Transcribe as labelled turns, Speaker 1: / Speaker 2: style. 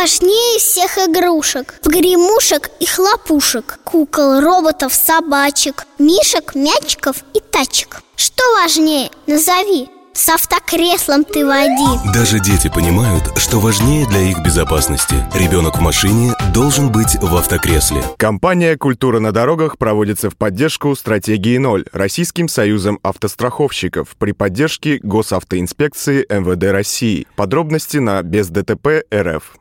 Speaker 1: важнее всех игрушек? Погремушек и хлопушек, кукол, роботов, собачек, мишек, мячиков и тачек. Что важнее? Назови. С автокреслом ты води.
Speaker 2: Даже дети понимают, что важнее для их безопасности. Ребенок в машине должен быть в автокресле.
Speaker 3: Компания «Культура на дорогах» проводится в поддержку стратегии 0 Российским союзом автостраховщиков при поддержке Госавтоинспекции МВД России. Подробности на бездтп.рф.